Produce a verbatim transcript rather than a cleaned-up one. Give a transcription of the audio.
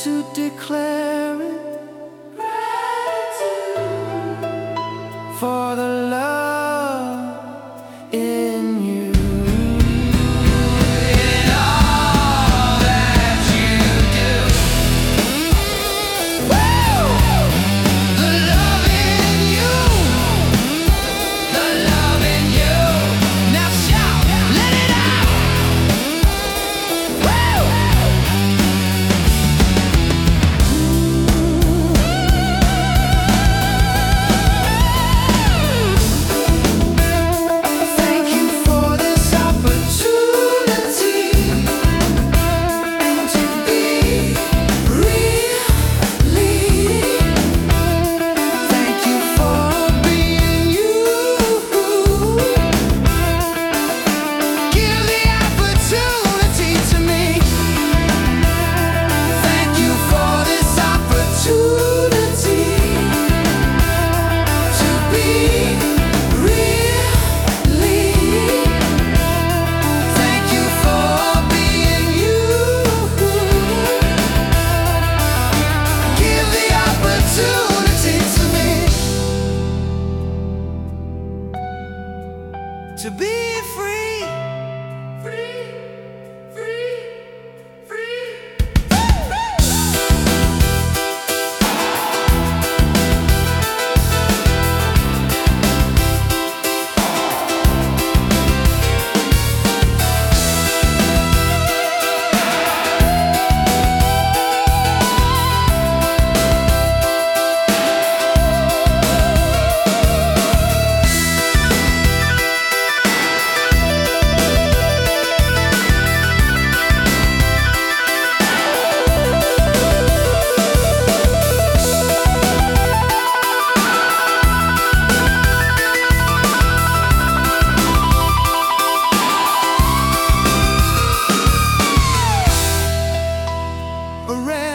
to declare it. For the love in you. In all that you do. Woo! The love in you. The love in you. Now shout, let it out. Woo! Thank you for this opportunity to be really. Thank you for being you. Give the opportunity to me. Thank you for this opportunity to be really. Thank you for being you. Give the opportunity to me to be free. Free, free, free. Hooray!